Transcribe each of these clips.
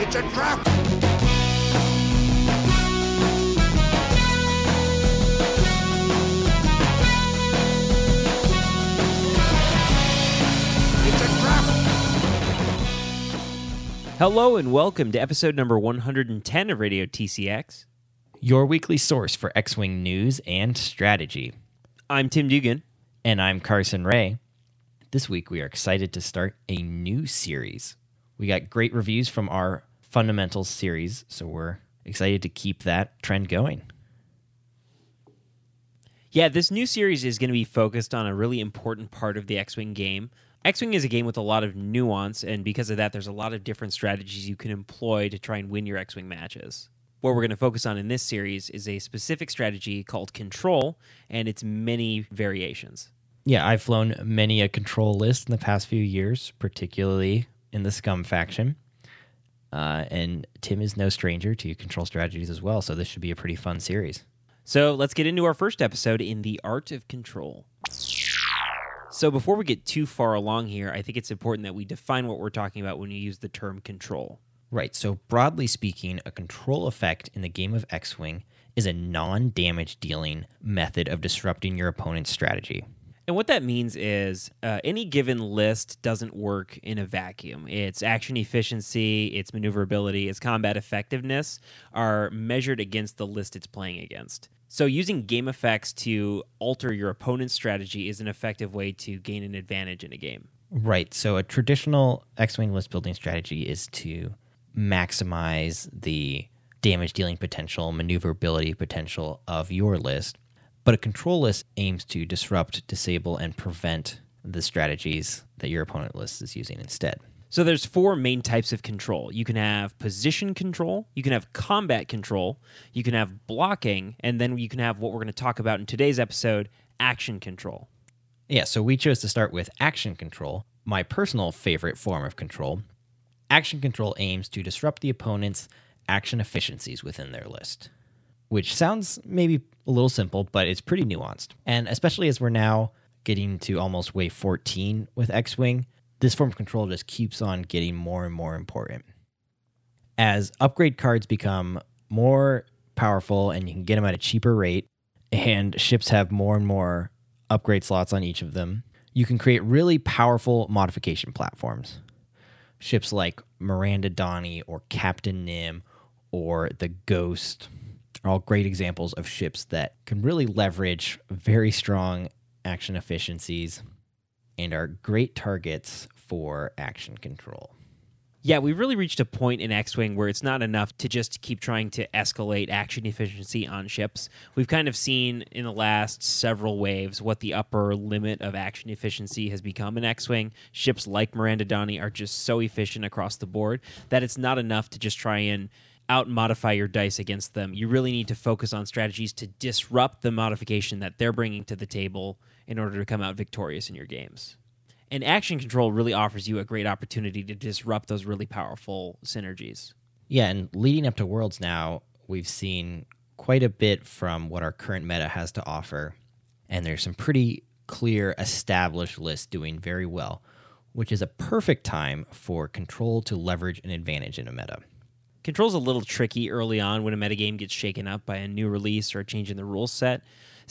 It's a trap! It's a trap! Hello and welcome to episode number 110 of Radio TCX. Your weekly source for X-Wing news and strategy. I'm Tim Dugan. And I'm Carson Ray. This week we are excited to start a new series. We got great reviews from our Fundamentals series, so we're excited to keep that trend going. Yeah, this new series is going to be focused on a really important part of the X-Wing game. X-Wing is a game with a lot of nuance, and because of that, there's a lot of different strategies you can employ to try and win your X-Wing matches. What we're going to focus on in this series is a specific strategy called Control, and its many variations. Yeah, I've flown many a control list in the past few years, particularly in the Scum faction. And Tim is no stranger to control strategies as well, so this should be a pretty fun series. So let's get into our first episode in The Art of Control. So before we get too far along here, I think it's important that we define what we're talking about when you use the term control. Right, so broadly speaking, a control effect in the game of X-Wing is a non-damage dealing method of disrupting your opponent's strategy. And what that means is any given list doesn't work in a vacuum. Its action efficiency, its maneuverability, its combat effectiveness are measured against the list it's playing against. So using game effects to alter your opponent's strategy is an effective way to gain an advantage in a game. Right, so a traditional X-Wing list building strategy is to maximize the damage dealing potential, maneuverability potential of your list. But a control list aims to disrupt, disable, and prevent the strategies that your opponent list is using instead. So there's four main types of control. You can have position control, you can have combat control, you can have blocking, and then you can have what we're going to talk about in today's episode, action control. Yeah, so we chose to start with action control, my personal favorite form of control. Action control aims to disrupt the opponent's action efficiencies within their list, which sounds maybe a little simple, but it's pretty nuanced. And especially as we're now getting to almost wave 14 with X-Wing, this form of control just keeps on getting more and more important. As upgrade cards become more powerful and you can get them at a cheaper rate, and ships have more and more upgrade slots on each of them, you can create really powerful modification platforms. Ships like Miranda Donny or Captain Nim or the Ghost are all great examples of ships that can really leverage very strong action efficiencies and are great targets for action control. Yeah, we've really reached a point in X-Wing where it's not enough to just keep trying to escalate action efficiency on ships. We've kind of seen in the last several waves what the upper limit of action efficiency has become in X-Wing. Ships like Miranda Donny are just so efficient across the board that it's not enough to just try and out-modify your dice against them. You really need to focus on strategies to disrupt the modification that they're bringing to the table in order to come out victorious in your games. And action control really offers you a great opportunity to disrupt those really powerful synergies. Yeah, and leading up to Worlds now, we've seen quite a bit from what our current meta has to offer, and there's some pretty clear established lists doing very well, which is a perfect time for control to leverage an advantage in a meta. Control's a little tricky early on when a metagame gets shaken up by a new release or a change in the rule set.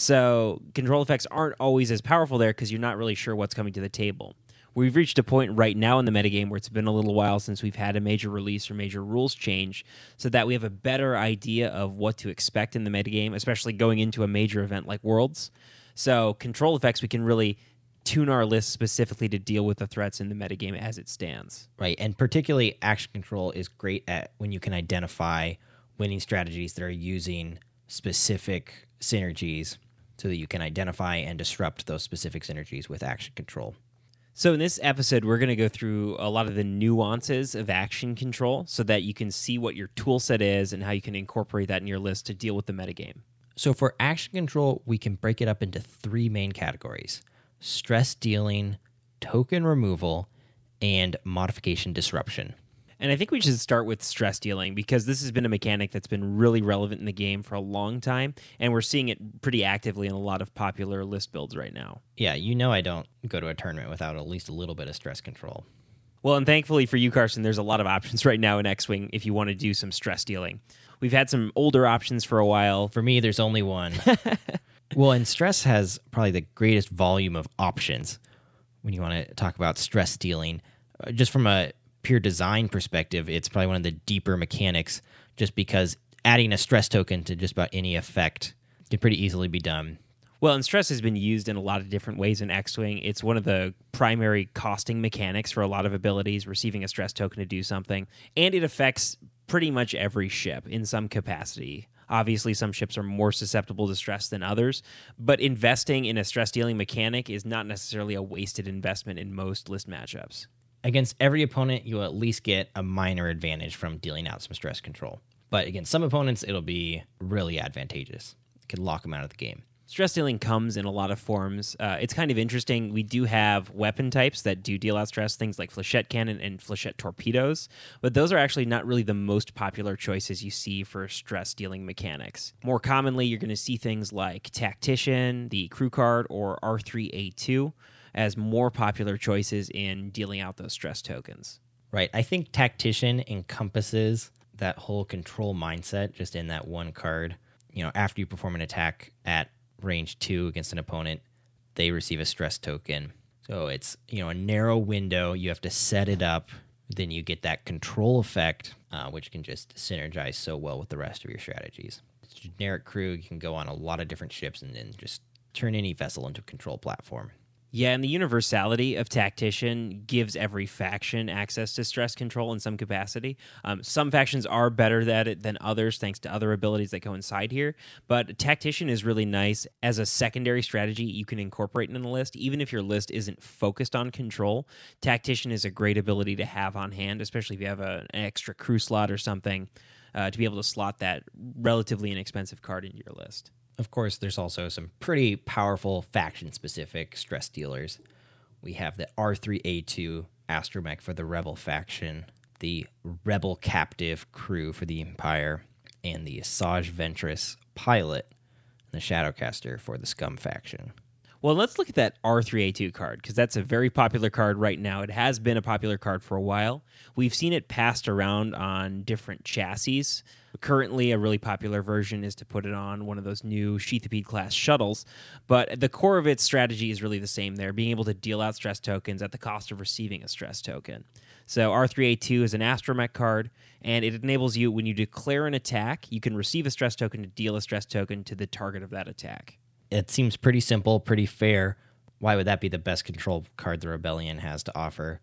So control effects aren't always as powerful there because you're not really sure what's coming to the table. We've reached a point right now in the metagame where it's been a little while since we've had a major release or major rules change so that we have a better idea of what to expect in the metagame, especially going into a major event like Worlds. So control effects, we can really tune our list specifically to deal with the threats in the metagame as it stands. Right, and particularly action control is great at when you can identify winning strategies that are using specific synergies so that you can identify and disrupt those specific synergies with action control. So in this episode, we're going to go through a lot of the nuances of action control so that you can see what your tool set is and how you can incorporate that in your list to deal with the metagame. So for action control, we can break it up into three main categories: stress dealing, token removal, and modification disruption. And I think we should start with stress dealing because this has been a mechanic that's been really relevant in the game for a long time, and we're seeing it pretty actively in a lot of popular list builds right now. Yeah, you know I don't go to a tournament without at least a little bit of stress control. Well, and thankfully for you, Carson, there's a lot of options right now in X-Wing if you want to do some stress dealing. We've had some older options for a while. For me, there's only one. Well, and stress has probably the greatest volume of options when you want to talk about stress dealing. Just from a pure design perspective, it's probably one of the deeper mechanics just because adding a stress token to just about any effect can pretty easily be done. Well, and stress has been used in a lot of different ways in X-Wing. It's one of the primary costing mechanics for a lot of abilities, receiving a stress token to do something. And it affects pretty much every ship in some capacity. Obviously, some ships are more susceptible to stress than others, but investing in a stress-dealing mechanic is not necessarily a wasted investment in most list matchups. Against every opponent, you'll at least get a minor advantage from dealing out some stress control. But against some opponents, it'll be really advantageous. It could lock them out of the game. Stress dealing comes in a lot of forms. It's kind of interesting. We do have weapon types that do deal out stress, things like flechette cannon and flechette torpedoes, but those are actually not really the most popular choices you see for stress dealing mechanics. More commonly, you're going to see things like Tactician, the crew card, or R3A2 as more popular choices in dealing out those stress tokens. Right. I think Tactician encompasses that whole control mindset just in that one card. You know, after you perform an attack at range 2 against an opponent, they receive a stress token. So it's, a narrow window. You have to set it up. Then you get that control effect, which can just synergize so well with the rest of your strategies. It's a generic crew. You can go on a lot of different ships and then just turn any vessel into a control platform. Yeah, and the universality of Tactician gives every faction access to stress control in some capacity. Some factions are better at it than others, thanks to other abilities that coincide here. But Tactician is really nice as a secondary strategy you can incorporate in the list. Even if your list isn't focused on control, Tactician is a great ability to have on hand, especially if you have an extra crew slot or something, to be able to slot that relatively inexpensive card into your list. Of course, there's also some pretty powerful faction-specific stress dealers. We have the R3A2 Astromech for the Rebel faction, the Rebel Captive crew for the Empire, and the Asajj Ventress pilot and the Shadowcaster for the Scum faction. Well, let's look at that R3A2 card, because that's a very popular card right now. It has been a popular card for a while. We've seen it passed around on different chassis. Currently, a really popular version is to put it on one of those new Sheathipede-class shuttles, but the core of its strategy is really the same there, being able to deal out stress tokens at the cost of receiving a stress token. So R3A2 is an Astromech card, and it enables you, when you declare an attack, you can receive a stress token to deal a stress token to the target of that attack. It seems pretty simple, pretty fair. Why would that be the best control card the Rebellion has to offer?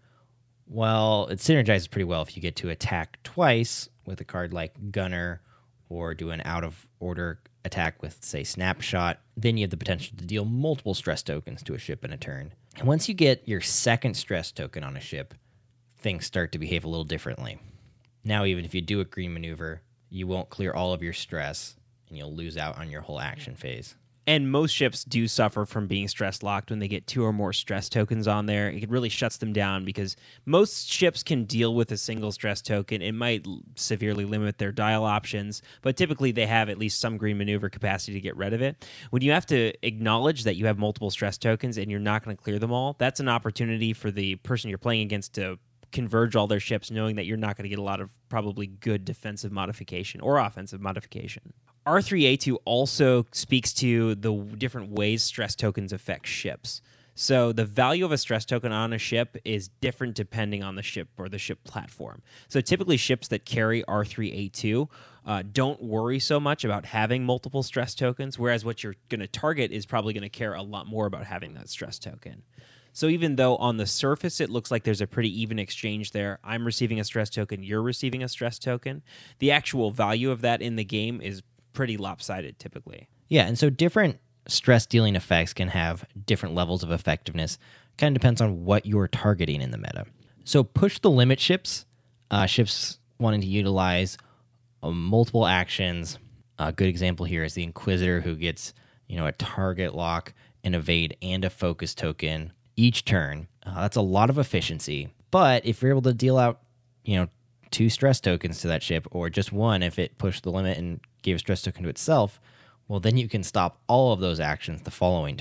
Well, it synergizes pretty well if you get to attack twice with a card like Gunner or do an out-of-order attack with, say, Snapshot. Then you have the potential to deal multiple stress tokens to a ship in a turn. And once you get your second stress token on a ship, things start to behave a little differently. Now, even if you do a green maneuver, you won't clear all of your stress, and you'll lose out on your whole action phase. And most ships do suffer from being stress locked when they get 2 or more stress tokens on there. It really shuts them down because most ships can deal with a single stress token. It might severely limit their dial options, but typically they have at least some green maneuver capacity to get rid of it. When you have to acknowledge that you have multiple stress tokens and you're not going to clear them all, that's an opportunity for the person you're playing against to converge all their ships, knowing that you're not going to get a lot of probably good defensive modification or offensive modification. R3A2 also speaks to the different ways stress tokens affect ships. So the value of a stress token on a ship is different depending on the ship or the ship platform. So typically ships that carry R3A2 don't worry so much about having multiple stress tokens, whereas what you're going to target is probably going to care a lot more about having that stress token. So even though on the surface it looks like there's a pretty even exchange there, I'm receiving a stress token, you're receiving a stress token, the actual value of that in the game is pretty lopsided typically. Yeah, and so different stress dealing effects can have different levels of effectiveness. Kind of depends on what you're targeting in the meta. So push the limit ships, ships wanting to utilize multiple actions. A good example here is the Inquisitor, who gets a target lock, an evade, and a focus token each turn. That's a lot of efficiency. But if you're able to deal out 2 stress tokens to that ship, or just one if it pushed the limit and gave a stress token to itself, well, then you can stop all of those actions the following turn.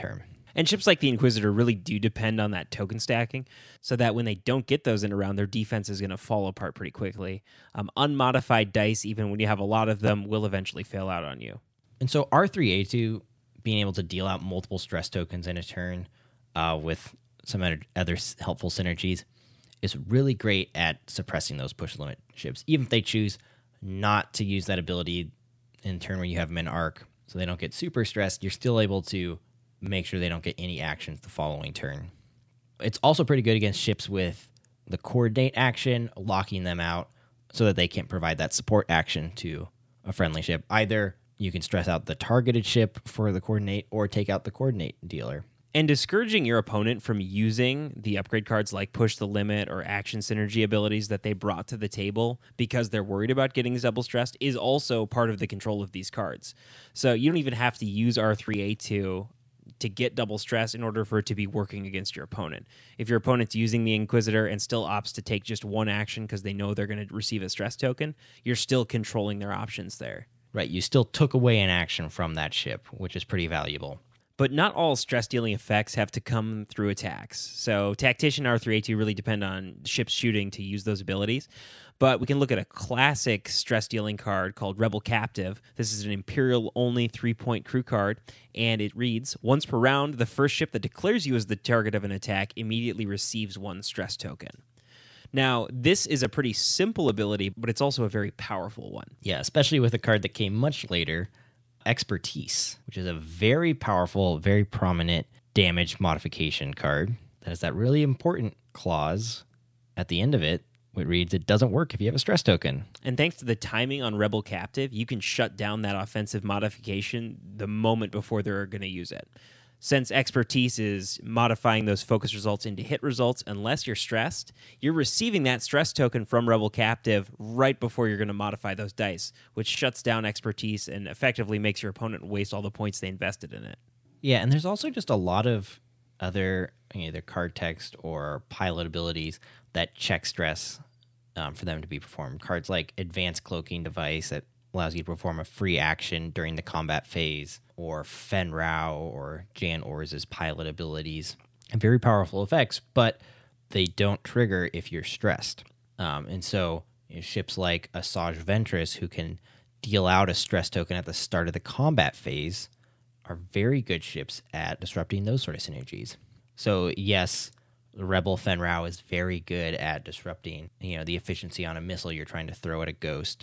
And ships like the Inquisitor really do depend on that token stacking, so that when they don't get those in a round, their defense is going to fall apart pretty quickly. Unmodified dice, even when you have a lot of them, will eventually fail out on you. And so R3A2, being able to deal out multiple stress tokens in a turn with some other helpful synergies, is really great at suppressing those push limit ships, even if they choose not to use that ability in turn where you have them in arc, so they don't get super stressed. You're still able to make sure they don't get any actions the following turn. It's also pretty good against ships with the coordinate action, locking them out so that they can't provide that support action to a friendly ship. Either you can stress out the targeted ship for the coordinate or take out the coordinate dealer. And discouraging your opponent from using the upgrade cards like Push the Limit or Action Synergy abilities that they brought to the table because they're worried about getting double stressed is also part of the control of these cards. So you don't even have to use R3A2 to get double stress in order for it to be working against your opponent. If your opponent's using the Inquisitor and still opts to take just one action because they know they're going to receive a stress token, you're still controlling their options there. Right, you still took away an action from that ship, which is pretty valuable. But not all stress-dealing effects have to come through attacks. So Tactician R3A2 really depend on ships shooting to use those abilities. But we can look at a classic stress-dealing card called Rebel Captive. This is an Imperial-only 3-point crew card, and it reads, once per round, the first ship that declares you as the target of an attack immediately receives 1 stress token. Now, this is a pretty simple ability, but it's also a very powerful one. Yeah, especially with a card that came much later, Expertise, which is a very powerful, very prominent damage modification card that has that really important clause at the end of it. It reads, it doesn't work if you have a stress token. And thanks to the timing on Rebel Captive, you can shut down that offensive modification the moment before they're going to use it. Since Expertise is modifying those focus results into hit results, unless you're stressed, you're receiving that stress token from Rebel Captive right before you're going to modify those dice, which shuts down Expertise and effectively makes your opponent waste all the points they invested in it. Yeah, and there's also just a lot of other either card text or pilot abilities that check stress for them to be performed. Cards like Advanced Cloaking Device that allows you to perform a free action during the combat phase, or Fen Rao or Jan Orz's pilot abilities. And very powerful effects, but they don't trigger if you're stressed. And so ships like Asajj Ventress, who can deal out a stress token at the start of the combat phase, are very good ships at disrupting those sort of synergies. So yes, the Rebel Fen Rao is very good at disrupting, the efficiency on a missile you're trying to throw at a ghost.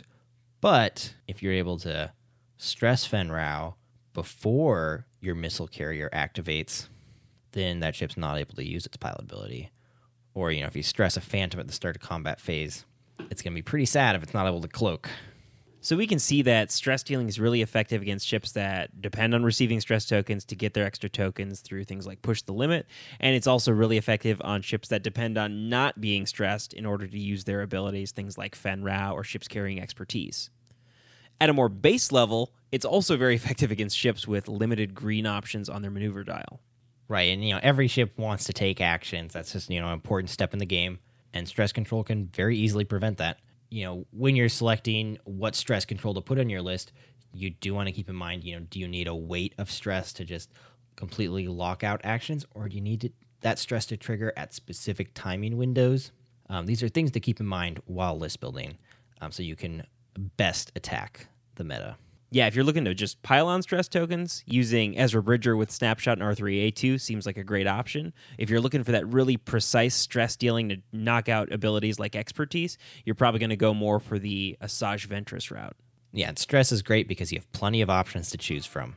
But if you're able to stress Fen Rao before your missile carrier activates, then that ship's not able to use its pilot ability. Or, if you stress a Phantom at the start of combat phase, it's going to be pretty sad if it's not able to cloak. So we can see that stress dealing is really effective against ships that depend on receiving stress tokens to get their extra tokens through things like Push the Limit, and it's also really effective on ships that depend on not being stressed in order to use their abilities, things like Fen Rao or ships carrying Expertise. At a more base level, it's also very effective against ships with limited green options on their maneuver dial. Right, and every ship wants to take actions. That's just an important step in the game, and stress control can very easily prevent that. When you're selecting what stress control to put on your list, you do want to keep in mind, do you need a weight of stress to just completely lock out actions, or do you need that stress to trigger at specific timing windows? These are things to keep in mind while list building, so you can best attack the meta. Yeah, if you're looking to just pile on stress tokens, using Ezra Bridger with Snapshot and R3A2 seems like a great option. If you're looking for that really precise stress dealing to knock out abilities like Expertise, you're probably going to go more for the Asajj Ventress route. Yeah, and stress is great because you have plenty of options to choose from.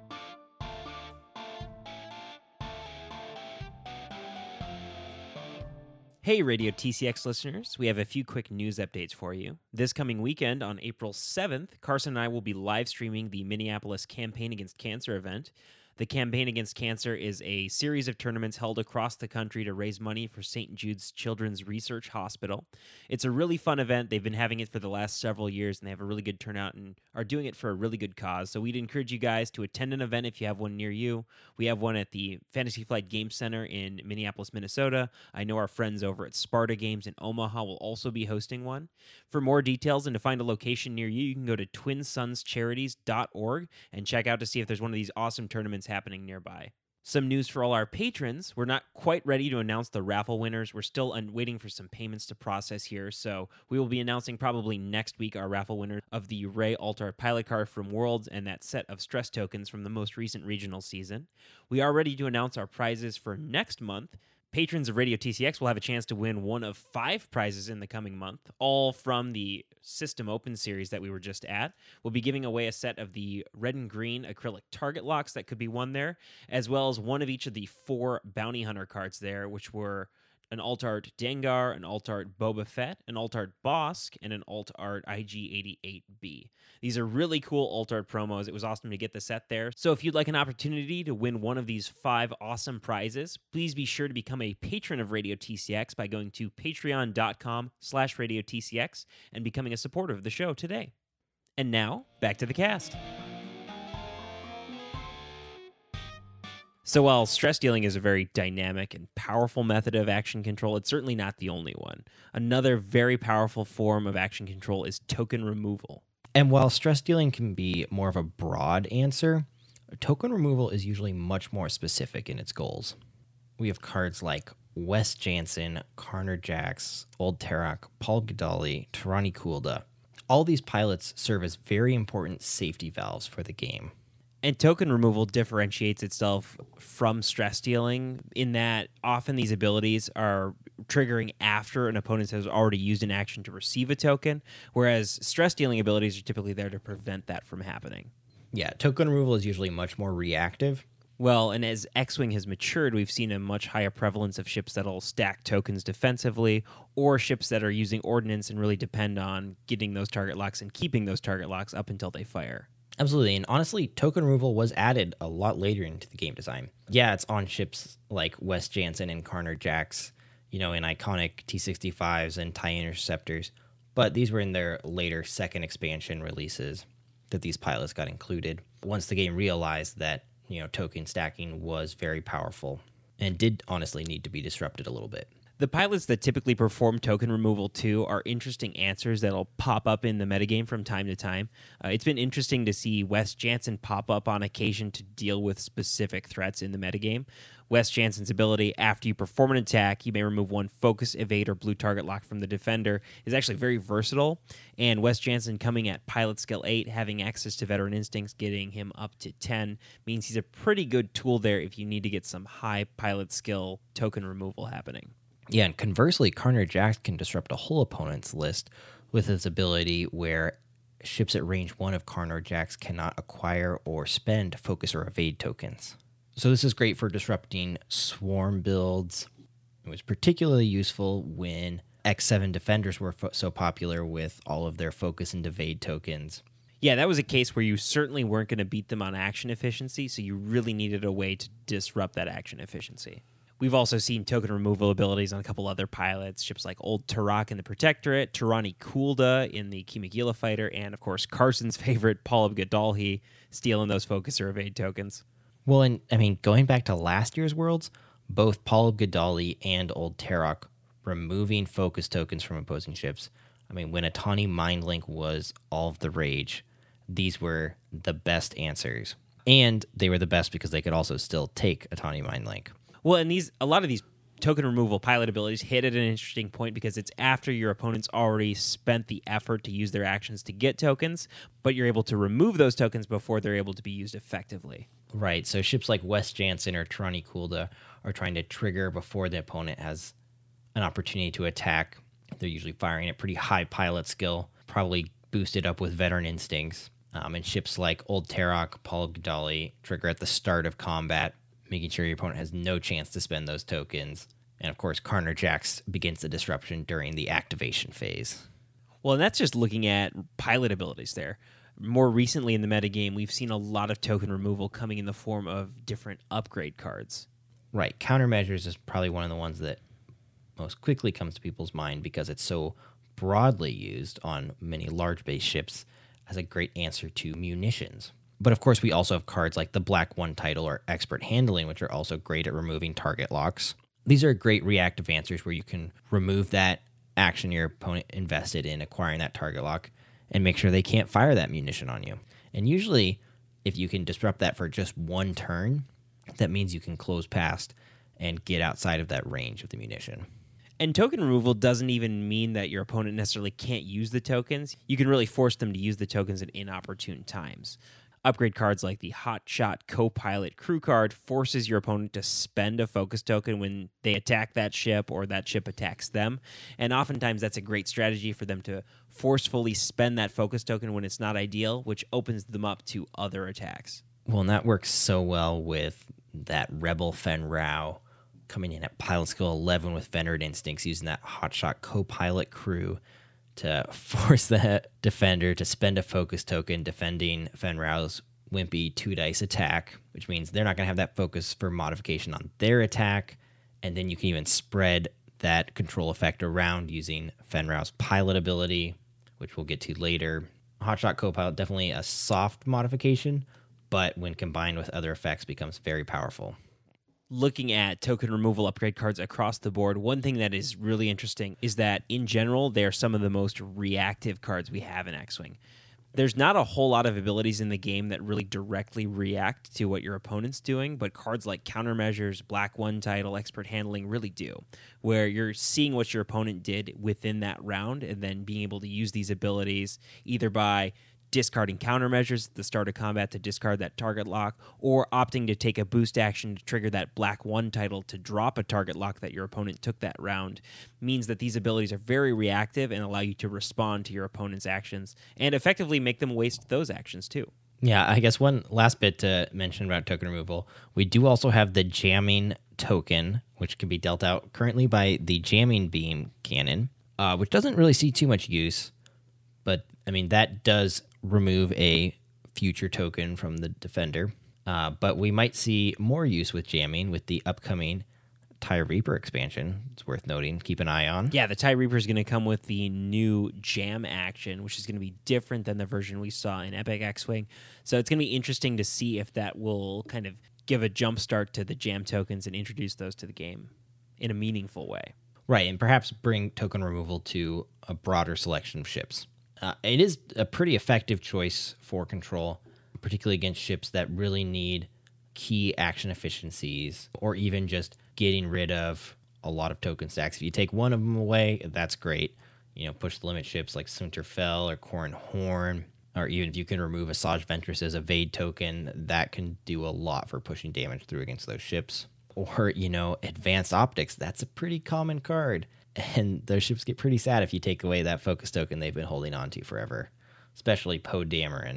Hey, Radio TCX listeners, we have a few quick news updates for you. This coming weekend, on April 7th, Carson and I will be live streaming the Minneapolis Campaign Against Cancer event. The Campaign Against Cancer is a series of tournaments held across the country to raise money for St. Jude's Children's Research Hospital. It's a really fun event. They've been having it for the last several years, and they have a really good turnout and are doing it for a really good cause. So we'd encourage you guys to attend an event if you have one near you. We have one at the Fantasy Flight Game Center in Minneapolis, Minnesota. I know our friends over at Sparta Games in Omaha will also be hosting one. For more details and to find a location near you, you can go to twinsonscharities.org and check out to see if there's one of these awesome tournaments happening nearby. Some news for all our patrons. We're not quite ready to announce the raffle winners. We're still waiting for some payments to process here, so we will be announcing probably next week our raffle winner of the Ray Altart pilot card from Worlds and that set of stress tokens from the most recent regional season. We are ready to announce our prizes for next month. Patrons of Radio TCX will have a chance to win one of 5 prizes in the coming month, all from the System Open series that we were just at. We'll be giving away a set of the red and green acrylic target locks that could be won there, as well as one of each of the 4 Bounty Hunter cards there, which were an Alt-Art Dengar, an Alt-Art Boba Fett, an Alt-Art Bosk, and an Alt-Art IG-88B. These are really cool Alt-Art promos. It was awesome to get the set there. So if you'd like an opportunity to win one of these 5 awesome prizes, please be sure to become a patron of Radio TCX by going to patreon.com/Radio TCX and becoming a supporter of the show today. And now, back to the cast. So while stress dealing is a very dynamic and powerful method of action control, it's certainly not the only one. Another very powerful form of action control is token removal. And while stress dealing can be more of a broad answer, token removal is usually much more specific in its goals. We have cards like Wes Jansen, Karner Jax, Old Terok, Paul Gadali, Tirani Kulda. All these pilots serve as very important safety valves for the game. And token removal differentiates itself from stress dealing in that often these abilities are triggering after an opponent has already used an action to receive a token, whereas stress dealing abilities are typically there to prevent that from happening. Yeah, token removal is usually much more reactive. Well, and as X-Wing has matured, we've seen a much higher prevalence of ships that'll stack tokens defensively, or ships that are using ordnance and really depend on getting those target locks and keeping those target locks up until they fire. Absolutely, and honestly, token removal was added a lot later into the game design. Yeah, it's on ships like Wes Jansen and Karner Jax, in iconic T-65s and TIE Interceptors, but these were in their later second expansion releases that these pilots got included. Once the game realized that, token stacking was very powerful and did honestly need to be disrupted a little bit. The pilots that typically perform token removal too are interesting answers that'll pop up in the metagame from time to time. It's been interesting to see Wes Jansen pop up on occasion to deal with specific threats in the metagame. Wes Jansen's ability, after you perform an attack, you may remove one focus, evade, or blue target lock from the defender, is actually very versatile. And Wes Jansen coming at pilot skill 8, having access to veteran instincts, getting him up to 10, means he's a pretty good tool there if you need to get some high pilot skill token removal happening. Yeah, and conversely, Karner Jax can disrupt a whole opponent's list with his ability where ships at range 1 of Karner Jax cannot acquire or spend focus or evade tokens. So this is great for disrupting swarm builds. It was particularly useful when X7 defenders were so popular with all of their focus and evade tokens. Yeah, that was a case where you certainly weren't going to beat them on action efficiency, so you really needed a way to disrupt that action efficiency. We've also seen token removal abilities on a couple other pilots, ships like Old Terok in the Protectorate, Tirani Kulda in the Kimagila Fighter, and of course Carson's favorite, Paul of Gadalhi, stealing those focus or evade tokens. Well, and going back to last year's Worlds, both Paul of Gadali and Old Terok removing focus tokens from opposing ships. When Atani Mindlink was all of the rage, these were the best answers. And they were the best because they could also still take Atani Mindlink. Well, and a lot of these token removal pilot abilities hit at an interesting point because it's after your opponent's already spent the effort to use their actions to get tokens, but you're able to remove those tokens before they're able to be used effectively. Right, so ships like Wes Jansen or Tirani Kulda are trying to trigger before the opponent has an opportunity to attack. They're usually firing at pretty high pilot skill, probably boosted up with veteran instincts. And ships like Old Terok, Paul Gadali trigger at the start of combat, making sure your opponent has no chance to spend those tokens. And of course, Karner Jax begins the disruption during the activation phase. Well, and that's just looking at pilot abilities there. More recently in the metagame, we've seen a lot of token removal coming in the form of different upgrade cards. Right. Countermeasures is probably one of the ones that most quickly comes to people's mind because it's so broadly used on many large base ships as a great answer to munitions. But of course, we also have cards like the Black 1 title or Expert Handling, which are also great at removing target locks. These are great reactive answers where you can remove that action your opponent invested in acquiring that target lock and make sure they can't fire that munition on you. And usually, if you can disrupt that for just one turn, That means you can close past and get outside of that range of the munition. And token removal doesn't even mean that your opponent necessarily can't use the tokens. You can really force them to use the tokens at inopportune times. Upgrade cards like the Hot Shot Co-Pilot Crew card forces your opponent to spend a focus token when they attack that ship or that ship attacks them. And oftentimes that's a great strategy for them to forcefully spend that focus token when it's not ideal, which opens them up to other attacks. Well, and that works so well with that Rebel Fen Rao coming in at pilot skill 11 with Veteran Instincts, using that Hotshot Co-Pilot Crew to force the defender to spend a focus token defending Fen Rao's wimpy 2-dice attack, which means they're not going to have that focus for modification on their attack. And then you can even spread that control effect around using Fen Rao's pilot ability, which we'll get to later. Hotshot Co-Pilot, definitely a soft modification, but when combined with other effects becomes very powerful. Looking at token removal upgrade cards across the board, one thing that is really interesting is that in general, they are some of the most reactive cards we have in X-Wing. There's not a whole lot of abilities in the game that really directly react to what your opponent's doing, but cards like Countermeasures, Black One Title, Expert Handling really do, where you're seeing what your opponent did within that round and then being able to use these abilities either by discarding countermeasures at the start of combat to discard that target lock, or opting to take a boost action to trigger that Black One title to drop a target lock that your opponent took that round, means that these abilities are very reactive and allow you to respond to your opponent's actions and effectively make them waste those actions too. Yeah, I guess one last bit to mention about token removal. We do also have the jamming token, which can be dealt out currently by the jamming beam cannon, which doesn't really see too much use, but I mean, that does remove a future token from the defender. But we might see more use with jamming with the upcoming TIE Reaper expansion. It's worth noting. Keep an eye on. Yeah, the TIE Reaper is going to come with the new jam action, which is going to be different than the version we saw in Epic X-Wing. So it's going to be interesting to see if that will kind of give a jump start to the jam tokens and introduce those to the game in a meaningful way. Right, and perhaps bring token removal to a broader selection of ships. It is a pretty effective choice for control, particularly against ships that really need key action efficiencies or even just getting rid of a lot of token stacks. If you take one of them away, that's great. You know, push the limit ships like Sunterfell or Corran Horn, or even if you can remove Asajj Ventress as a Vade token, that can do a lot for pushing damage through against those ships. Or, you know, Advanced Optics, that's a pretty common card. And those ships get pretty sad if you take away that focus token they've been holding on to forever, especially Poe Dameron.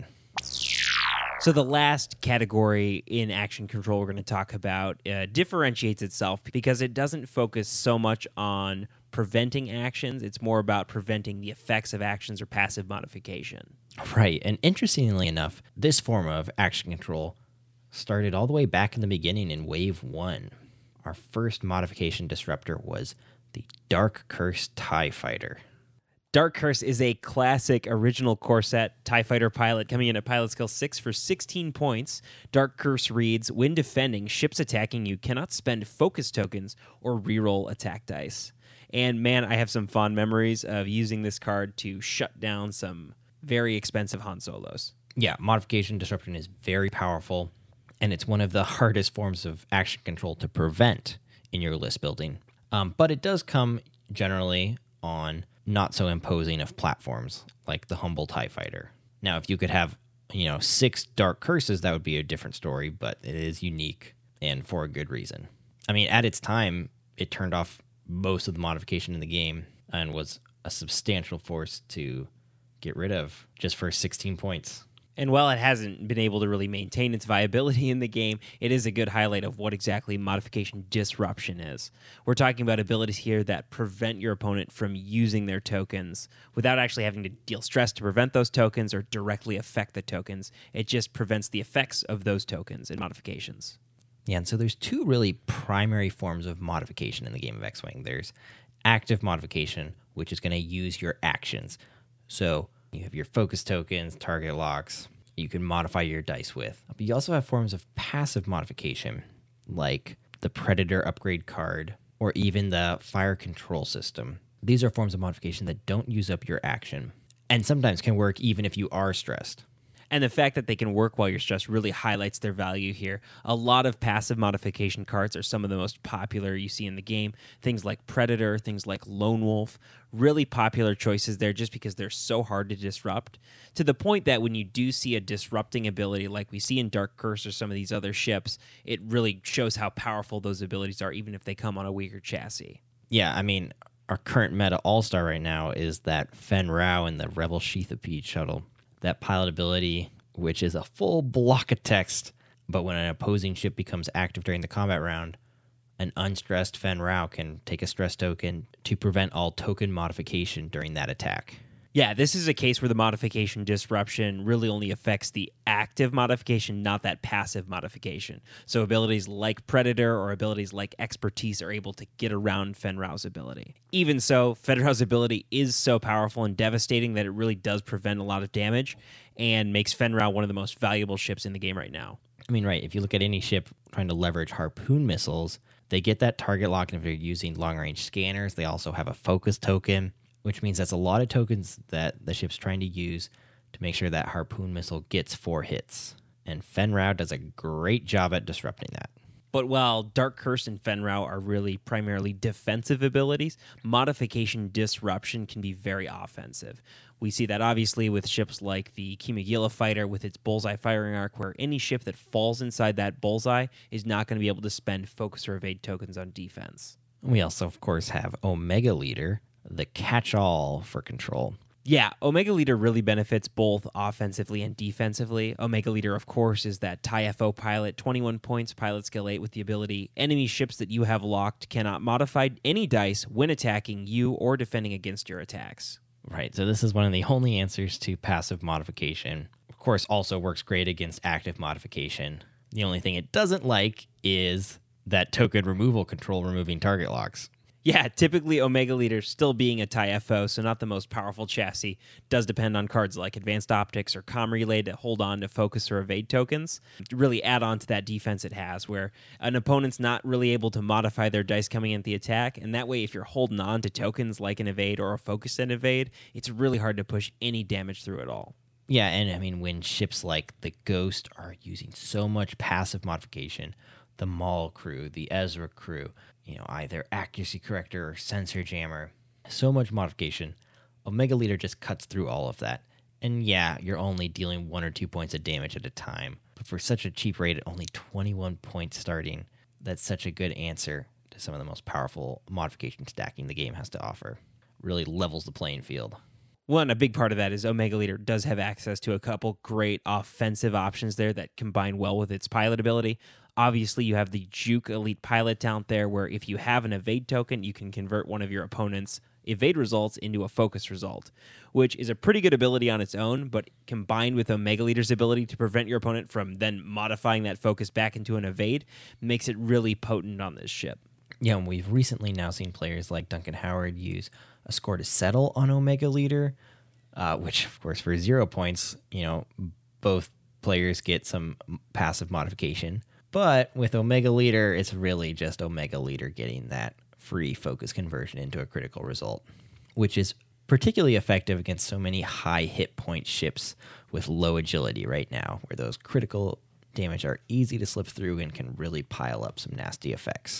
So the last category in action control we're going to talk about differentiates itself because it doesn't focus so much on preventing actions. It's more about preventing the effects of actions or passive modification. Right. And interestingly enough, this form of action control started all the way back in the beginning in Wave 1. Our first modification disruptor was the Dark Curse TIE Fighter. Dark Curse is a classic original core set TIE Fighter pilot coming in at pilot skill 6 for 16 points. Dark Curse reads, when defending, ships attacking you cannot spend focus tokens or reroll attack dice. And man, I have some fond memories of using this card to shut down some very expensive Han Solos. Yeah, modification disruption is very powerful, and it's one of the hardest forms of action control to prevent in your list building. But it does come generally on not so imposing of platforms like the humble TIE Fighter. Now, if you could have, 6 Dark Curses, that would be a different story, but it is unique and for a good reason. I mean, at its time, it turned off most of the modification in the game and was a substantial force to get rid of just for 16 points. And while it hasn't been able to really maintain its viability in the game, it is a good highlight of what exactly modification disruption is. We're talking about abilities here that prevent your opponent from using their tokens without actually having to deal stress to prevent those tokens or directly affect the tokens. It just prevents the effects of those tokens and modifications. Yeah, and so there's 2 really primary forms of modification in the game of X-Wing. There's active modification, which is going to use your actions. So you have your focus tokens, target locks, you can modify your dice with. But you also have forms of passive modification, like the Predator upgrade card, or even the Fire Control System. These are forms of modification that don't use up your action, and sometimes can work even if you are stressed. And the fact that they can work while you're stressed really highlights their value here. A lot of passive modification cards are some of the most popular you see in the game. Things like Predator, things like Lone Wolf, really popular choices there just because they're so hard to disrupt. To the point that when you do see a disrupting ability like we see in Dark Curse or some of these other ships, it really shows how powerful those abilities are, even if they come on a weaker chassis. Yeah, I mean, our current meta all-star right now is that Fen Rao in the Rebel Sheathipede shuttle. That pilot ability, which is a full block of text, but when an opposing ship becomes active during the combat round, an unstressed Fen Rao can take a stress token to prevent all token modification during that attack. Yeah, this is a case where the modification disruption really only affects the active modification, not that passive modification. So abilities like Predator or abilities like Expertise are able to get around Fen Rao's ability. Even so, Fen Rao's ability is so powerful and devastating that it really does prevent a lot of damage and makes Fen Rao one of the most valuable ships in the game right now. I mean, right, if you look at any ship trying to leverage harpoon missiles, they get that target lock, and if they're using long-range scanners, they also have a focus token, which means that's a lot of tokens that the ship's trying to use to make sure that harpoon missile gets 4 hits. And Fen Rao does a great job at disrupting that. But while Dark Curse and Fen Rao are really primarily defensive abilities, modification disruption can be very offensive. We see that obviously with ships like the Kimagila fighter with its bullseye firing arc, where any ship that falls inside that bullseye is not going to be able to spend focus or evade tokens on defense. We also, of course, have Omega Leader, the catch-all for control. Yeah, Omega Leader really benefits both offensively and defensively. Omega Leader, of course, is that TIE-FO pilot, 21 points, pilot skill 8 with the ability enemy ships that you have locked cannot modify any dice when attacking you or defending against your attacks. Right, so this is one of the only answers to passive modification. Of course, also works great against active modification. The only thing it doesn't like is that token removal control removing target locks. Yeah, typically Omega Leader, still being a TIE-FO, so not the most powerful chassis, does depend on cards like Advanced Optics or Com Relay to hold on to focus or evade tokens, to really add on to that defense it has, where an opponent's not really able to modify their dice coming into the attack, and that way if you're holding on to tokens like an evade or a focus and evade, it's really hard to push any damage through at all. Yeah, and I mean, when ships like the Ghost are using so much passive modification, the Maul crew, the Ezra crew, either accuracy corrector or sensor jammer, so much modification, Omega Leader just cuts through all of that. And yeah, you're only dealing 1 or 2 points of damage at a time. But for such a cheap rate at only 21 points starting, that's such a good answer to some of the most powerful modification stacking the game has to offer. Really levels the playing field. One, a big part of that is Omega Leader does have access to a couple great offensive options there that combine well with its pilot ability. Obviously, you have the Juke Elite Pilot down there, where if you have an evade token, you can convert one of your opponent's evade results into a focus result, which is a pretty good ability on its own, but combined with Omega Leader's ability to prevent your opponent from then modifying that focus back into an evade, makes it really potent on this ship. Yeah, and we've recently now seen players like Duncan Howard use a score to settle on Omega Leader, which, of course, for 0 points, both players get some passive modification. But with Omega Leader, it's really just Omega Leader getting that free focus conversion into a critical result, which is particularly effective against so many high hit point ships with low agility right now, where those critical damage are easy to slip through and can really pile up some nasty effects.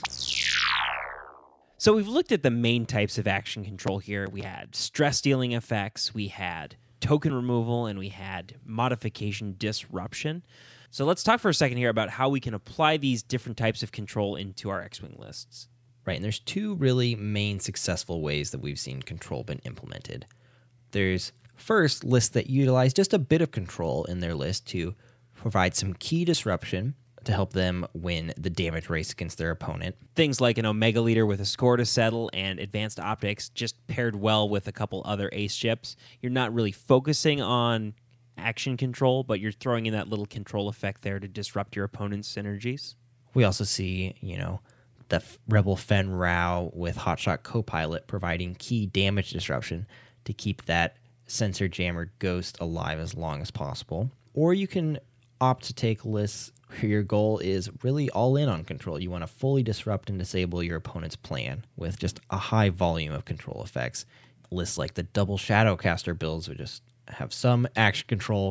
So we've looked at the main types of action control here. We had stress dealing effects, we had token removal, and we had modification disruption. So let's talk for a second here about how we can apply these different types of control into our X-Wing lists. Right, and there's 2 really main successful ways that we've seen control been implemented. There's first lists that utilize just a bit of control in their list to provide some key disruption to help them win the damage race against their opponent. Things like an Omega Leader with a score to settle and Advanced Optics just paired well with a couple other ace ships. You're not really focusing on action control, but you're throwing in that little control effect there to disrupt your opponent's synergies. We also see, the Rebel Fen Rao with Hotshot Copilot providing key damage disruption to keep that sensor jammer Ghost alive as long as possible. Or you can opt to take lists where your goal is really all in on control. You want to fully disrupt and disable your opponent's plan with just a high volume of control effects. Lists like the double Shadowcaster builds would just have some action control,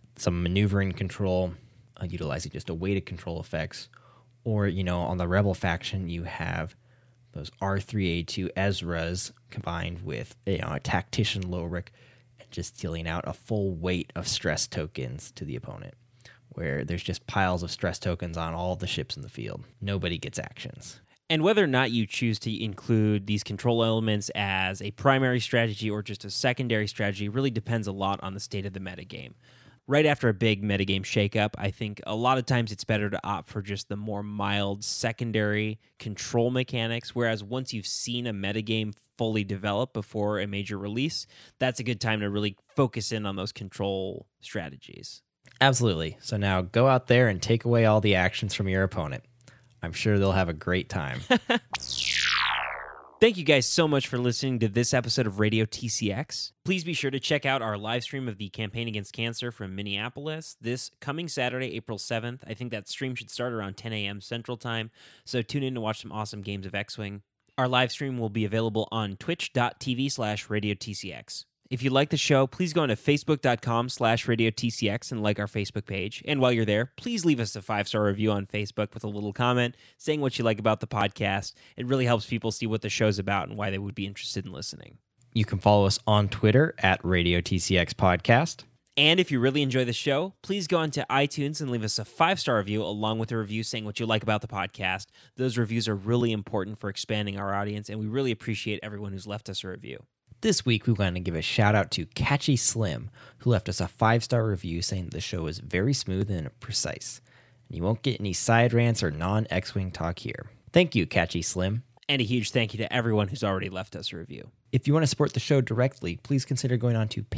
some maneuvering control, utilizing just a weighted control effects. Or, on the Rebel faction, you have those R3A2 Ezras combined with a Tactician Lowric, and just dealing out a full weight of stress tokens to the opponent, where there's just piles of stress tokens on all the ships in the field. Nobody gets actions. And whether or not you choose to include these control elements as a primary strategy or just a secondary strategy really depends a lot on the state of the metagame. Right after a big metagame shakeup, I think a lot of times it's better to opt for just the more mild secondary control mechanics, whereas once you've seen a metagame fully develop before a major release, that's a good time to really focus in on those control strategies. Absolutely. So now go out there and take away all the actions from your opponent. I'm sure they'll have a great time. Thank you guys so much for listening to this episode of Radio TCX. Please be sure to check out our live stream of the Campaign Against Cancer from Minneapolis this coming Saturday, April 7th. I think that stream should start around 10 a.m. Central Time, so tune in to watch some awesome games of X-Wing. Our live stream will be available on twitch.tv/RadioTCX. If you like the show, please go on to facebook.com/RadioTCX and like our Facebook page. And while you're there, please leave us a 5-star review on Facebook with a little comment saying what you like about the podcast. It really helps people see what the show's about and why they would be interested in listening. You can follow us on Twitter at Radio TCX Podcast. And if you really enjoy the show, please go onto iTunes and leave us a 5-star review along with a review saying what you like about the podcast. Those reviews are really important for expanding our audience, and we really appreciate everyone who's left us a review. This week, we want to give a shout out to Catchy Slim, who left us a 5-star review saying that the show is very smooth and precise. And you won't get any side rants or non-X-Wing talk here. Thank you, Catchy Slim. And a huge thank you to everyone who's already left us a review. If you want to support the show directly, please consider going on to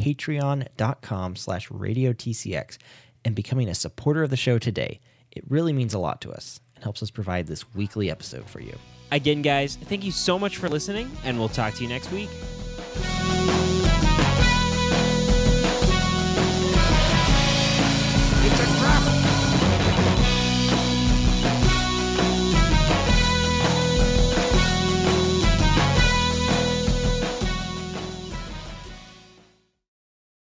patreon.com/RadioTCX and becoming a supporter of the show today. It really means a lot to us and helps us provide this weekly episode for you. Again, guys, thank you so much for listening, and we'll talk to you next week.